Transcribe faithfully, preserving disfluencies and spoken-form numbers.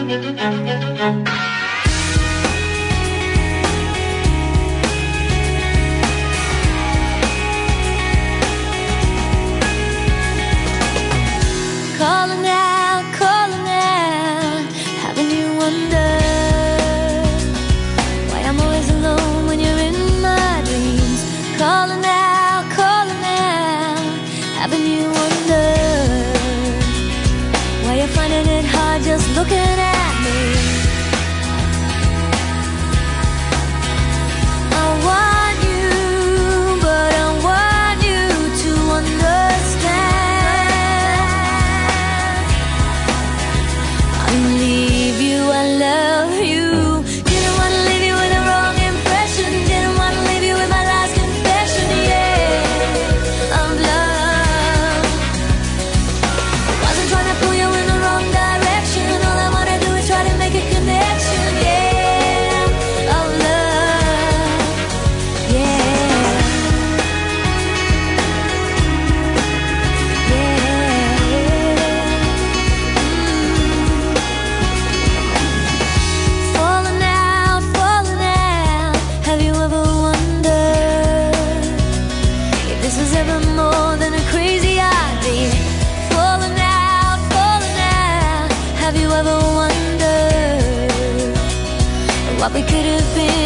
Calling out, calling out, having you wonder why I'm always alone when you're in my dreams. Calling out, calling out, having you wonder why you're finding it hard just looking at me. I want you, but I want you to understand. I leave you, I love you. Didn't want to leave you with a wrong impression. Didn't want to leave you with my last confession, yeah, of love. Wasn't trying to pull you in the wrong direction. All I want to do is try to make a connection, yeah, of love, yeah, yeah. Falling out, falling out. Have you ever wondered if this was ever more than a crazy idea? Falling out, falling out. Have you ever wondered what we could have been?